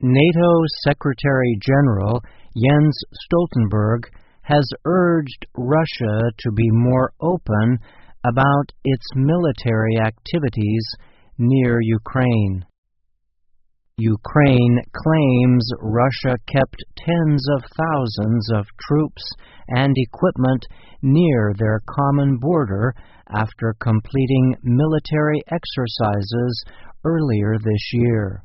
NATO Secretary-General Jens Stoltenberg has urged Russia to be more open about its military activities near Ukraine. Ukraine claims Russia kept tens of thousands of troops and equipment near their common border after completing military exercises earlier this year.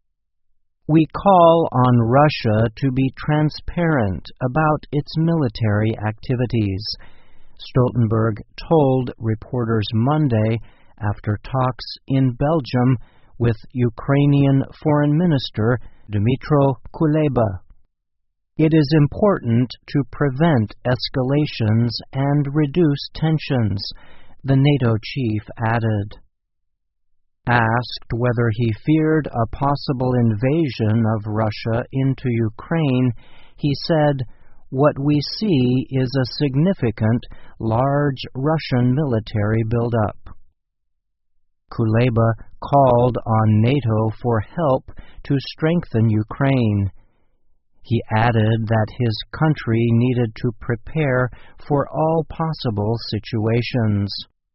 We call on Russia to be transparent about its military activities, Stoltenberg told reporters Monday after talks in Belgium with Ukrainian Foreign Minister Dmytro Kuleba. It is important to prevent escalations and reduce tensions, the NATO chief added. Asked whether he feared a possible invasion of Russia into Ukraine, he said, "What we see is a significant, large Russian military buildup." Kuleba called on NATO for help to strengthen Ukraine. He added that his country needed to prepare for all possible situations.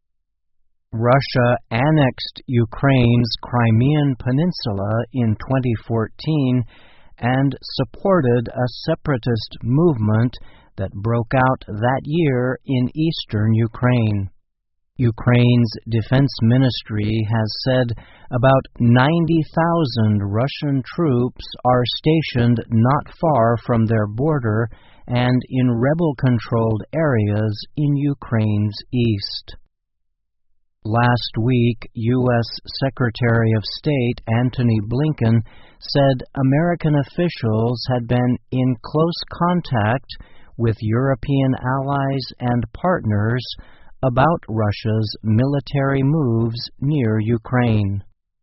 Russia annexed Ukraine's Crimean Peninsula in 2014 and supported a separatist movement that broke out that year in eastern Ukraine. Ukraine's defense ministry has said about 90,000 Russian troops are stationed not far from their border and in rebel-controlled areas in Ukraine's east. Last week, U.S. Secretary of State Antony Blinken said American officials had been in close contact with European allies and partners about Russia's military moves near Ukraine.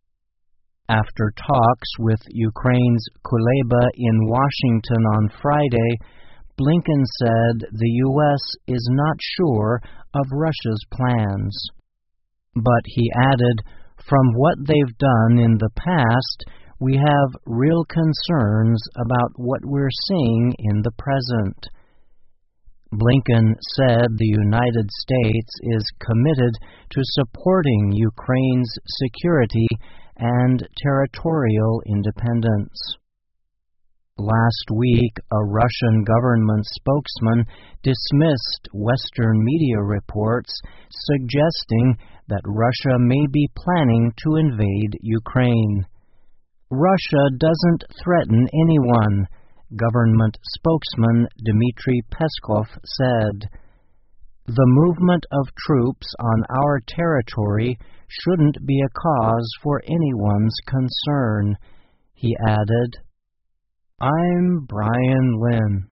After talks with Ukraine's Kuleba in Washington on Friday, Blinken said the U.S. is not sure of Russia's plans. But he added, "From what they've done in the past, we have real concerns about what we're seeing in the present." Blinken said the United States is committed to supporting Ukraine's security and territorial independence. Last week, a Russian government spokesman dismissed Western media reports suggesting that Russia may be planning to invade Ukraine. Russia doesn't threaten anyone, government spokesman Dmitry Peskov said. The movement of troops on our territory shouldn't be a cause for anyone's concern, he added. I'm Brian Lynn.